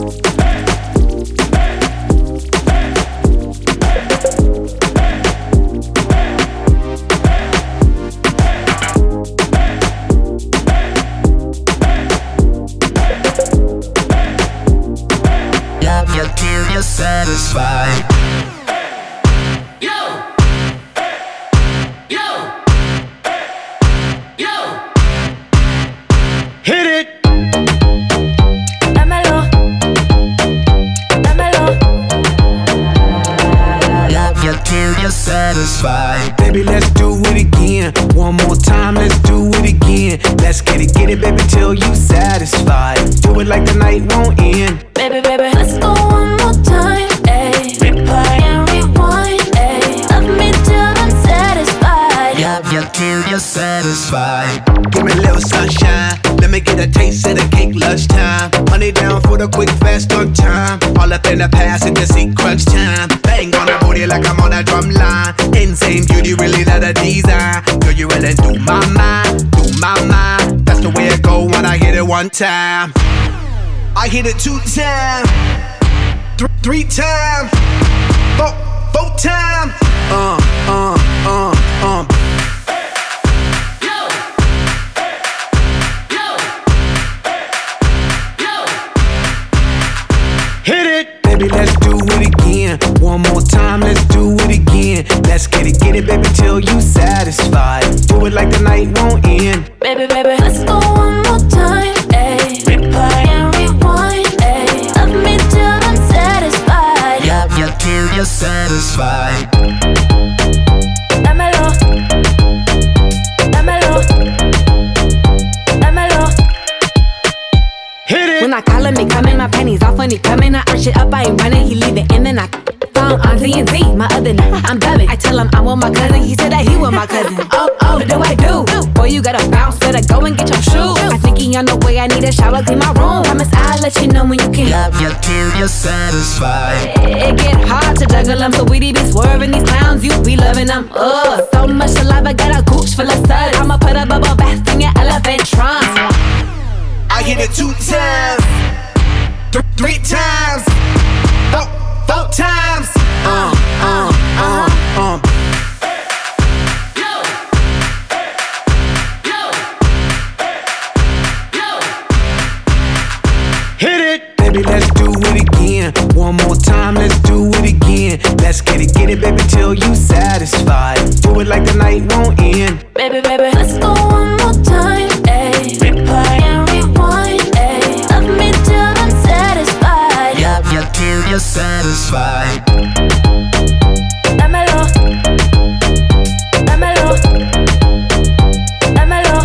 Love you till you're satisfied. Hit it! Dámelo, dámelo. Love you till you're satisfied. Baby, let's do it again. One more time, let's do it again. Let's get it, baby, till you satisfied. Do it like the night won't end. Baby, baby, let's go one more time. Ayy, replay and rewind. Ayy, love me till I'm satisfied. Love you till you're satisfied. Give me a little sunshine. Let me get a taste of the cake lunchtime. Money down for the quick, fast, on time. All up in the past and just see crunch time. Bang on the booty like I'm on a drum line. Insane beauty, really not a design. Girl, you really do my mind, do my mind. That's the way it go when I hit it one time. I hit it 2 times, 3 times, 4 times. Hit it! Baby, let's do it again. One more time, let's do it again. Let's get it, baby, till you satisfied. Do it like the night won't end. Baby, baby, let's go one more time. Ayy, replay and rewind. Ayy, love me till I'm satisfied. Love you till you're satisfied. Dámelo, dámelo, dámelo. Hit it! When I call him, he coming, my panties off when he coming. I arch it up, I ain't running, he leave it, and then I phone on Z&Z, my other name, I'm dubbing. I tell him I want my cousin, he said that he want my cousin. Oh, what do I do? Boy, you gotta bounce, better go and get your shoes. I think he on the way, I need a shower, clean my room. Promise I'll let you know when you can. Love you till you're satisfied. It get hard to juggle them, so we be swerving these clowns, you be loving them. So much saliva, got a gooch full of suds. I'ma put a bubble bath in your elephant trunk. I hit it 2 times, 3 times, 4 times. Hit it! Baby, let's do it again. One more time, let's do it again. Let's get it, baby, till you satisfied. Do it like the night won't end. Baby, baby, let's go one more time. Ayy, replay and rewind. Ayy, love me till I'm satisfied. Love you till you're satisfied. Dámelo, dámelo, dámelo.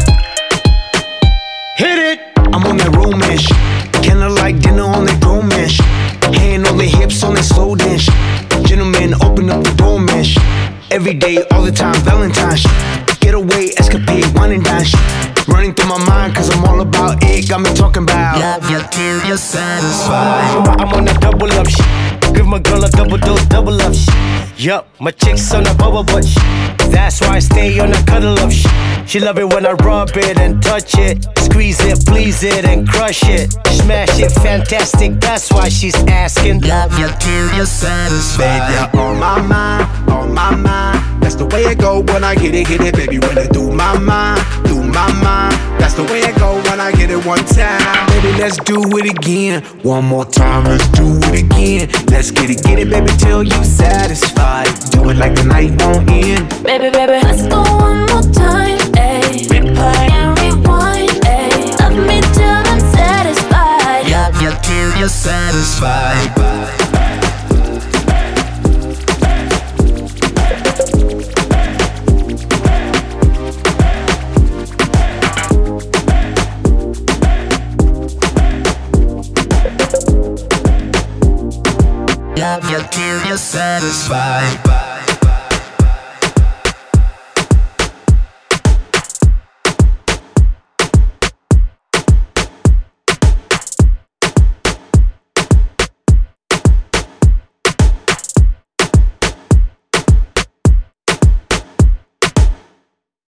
Hit it! I'm on that romish. Kinda like dinner on that grown-ish. Hand on the hips on that slow dance. Gentlemen, open up the door, mesh. Every day, all the time, Valentine's. Getaway, escapade, wine and dine. Running through my mind, cause I'm all about it. Got me talking about Love you till you're satisfied. I'm on that double up shit. Give my girl a double dose, double up shit. Yup, my chick's on that bubble butt shit. That's why I stay on that cuddle up shit. She love it when I rub it and touch it. Squeeze it, please it, and crush it. Smash it, fantastic, that's why she's asking. Love you till you're satisfied. baby, you're on my mind, on my mind. That's the way it go when I hit it, baby. When it do my mind, do my mind. That's the way it go when I hit it one time. Baby, let's do it again. One more time, let's do it again. Let's get it, baby, till you satisfied. Do it like the night won't end. Baby, baby, let's go one more time. Ayy, replay and rewind. Ayy, love me till I'm satisfied. Love you till you're satisfied. Love you till you're satisfied.